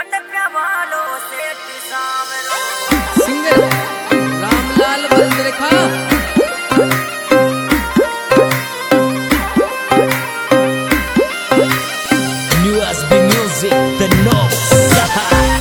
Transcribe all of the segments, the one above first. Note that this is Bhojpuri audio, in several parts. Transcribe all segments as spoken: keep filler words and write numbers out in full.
सिंगर रामलाल बंद्रेखा। U S B Music, the North Side.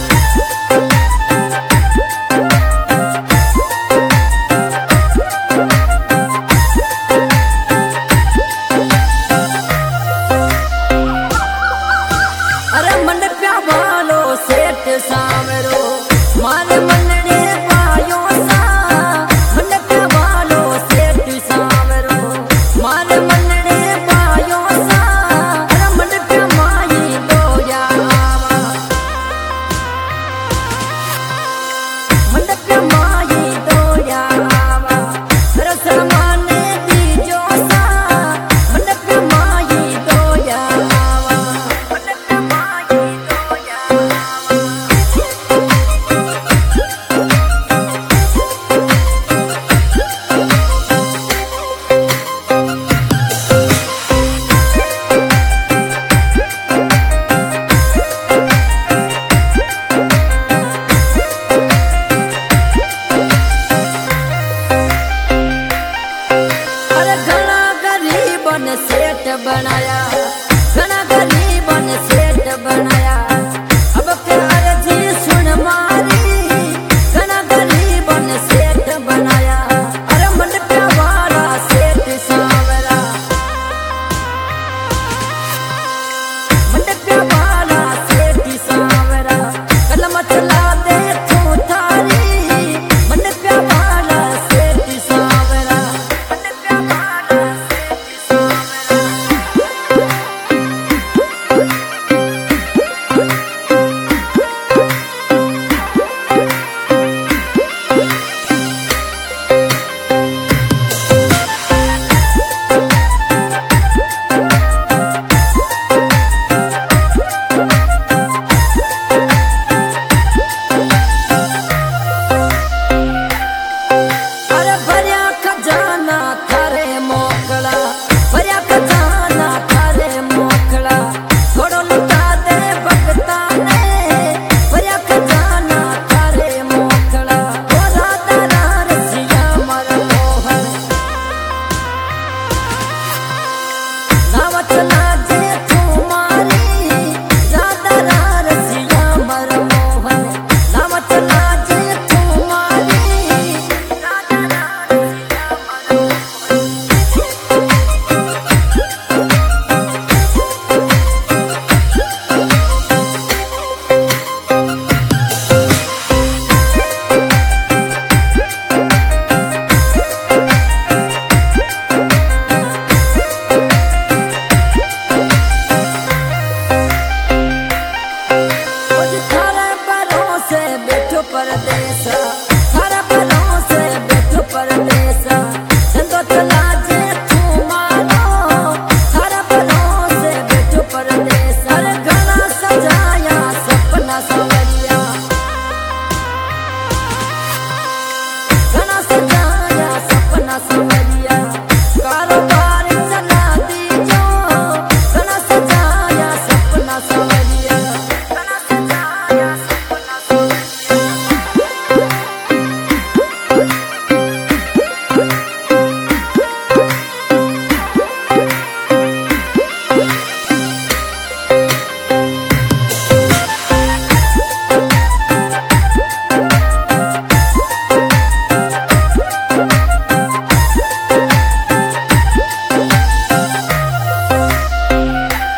अरे मंडप्या वालो सेठ सामरो मारे मंडने पायो सा मंडप्या वालो सेठ सामरो मारे मंडने पायो सा अरे मंडप्या माई दो यावा मंडप्या माई दो यावा अरे सलमाने दीजो सा मंडप्या माई दो यावा मंडप्या माई दो यावा। अरे घना गरीबन सेठ बनाया घना गरीबन सेठ बनाया अब प्यार जी सुन मारी घना गरीबन सेठ बनाया अरे मंडप्या वाला सेठ सावरा मंडप्या वाला सेठ सावरा कलम चला दे तू थारी मंडप्या वाला सेठ सावरा मंडप्या वाला सेठ सावरा। अरे भरिया खजाना थारे मोकला भरिया खजाना थारे मोकला थोड़ो लुटा दे भगता ने भरिया खजाना थारे मोकला ओ राधा रार सिया मर मोहन नावत लाजे तुम्हारी राधा रार सिया मर मोहन नावत लाजे तुम्हारी राधा रार सिया मर मोहन। आज थारे परों से बैठो परदेसा थारे परों से बैठो परदेसा चंदो चला जे तू मारो थारे परों से बैठो परदेसा अरे घना सजाया सपना सवरिया घना सजाया सपना सवरिया कारोबार चला दीजो घना सजाया सपना सवरिया घना सजाया सपना सवरिया।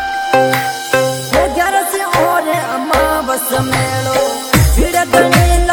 ग्यारह से और अमावस मेलो भीड़ गणी